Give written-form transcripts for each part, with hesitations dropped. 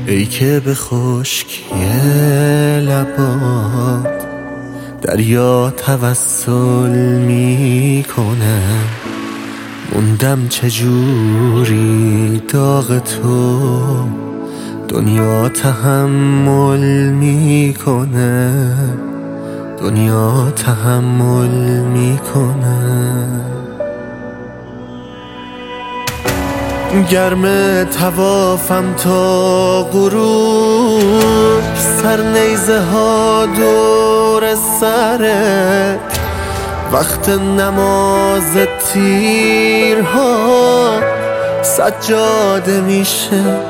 ای که به خشکی لبات دریا توسل میکنه، موندم چجوری داغ تو دنیا تحمل میکنه، دنیا تحمل میکنه. گرم توافم تا غروب، سر نیزه ها دور سرت، وقت نماز تیرها سجاده میشه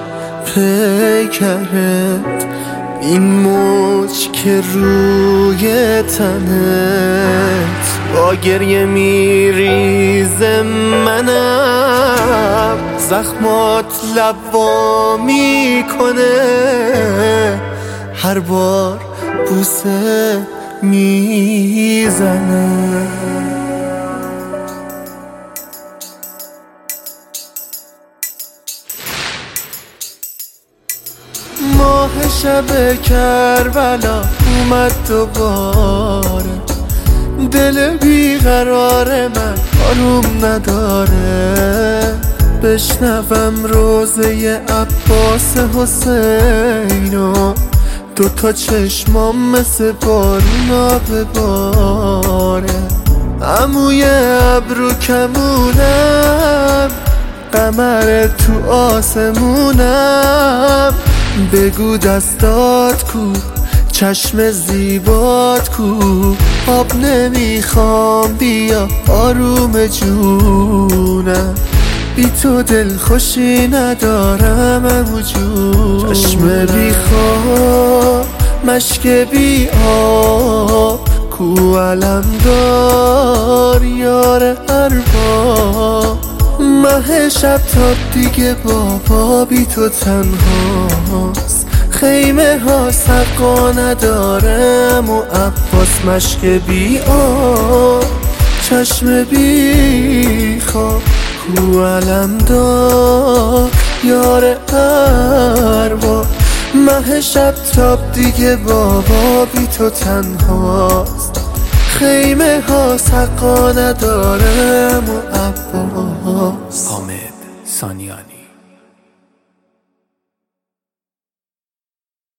پیکرت، این موج که روی تنت با گریه میریزه، منم زخمات لوا میکنه، هر بار بوسه میزنه. ماه شب کربلا اومد دوباره، دل بیقرار من آروم نداره، بشنوم روزه عباس حسینو، دوتا چشمام مثل بارونا بباره، عموی ابرو کمونم، قمر تو آسمونم، بگو دستات کو، چشم زیبات کو، آب نمیخوام بیا آروم جونم، بی تو دل خوشی ندارم عمو جون. چشم بی خواب، مشک بی آب، کو علمدار یار ارباب، مه شب تا دیگه بابا بی تو تنهاست، خیمه ها سقا ندارم و عباس مشک بی آب، چشم بی خواب، کو علمدار یار ارباب، مه شب تاب دیگه بابا بی تو تنهاست، خیمه ها سقا ندارم و عباس. حامد سانیان.